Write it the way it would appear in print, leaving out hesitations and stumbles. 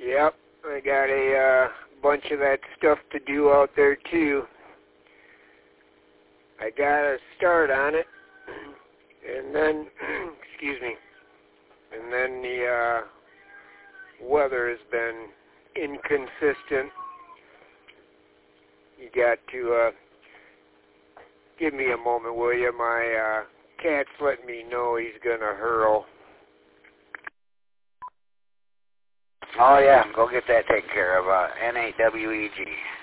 Yep, I got a bunch of that stuff to do out there too. I got a start on it, and then, excuse me, and then the weather has been inconsistent. You got to give me a moment, will you? My cat's letting me know he's going to hurl. Oh, yeah, go get that taken care of, N-A-W-E-G.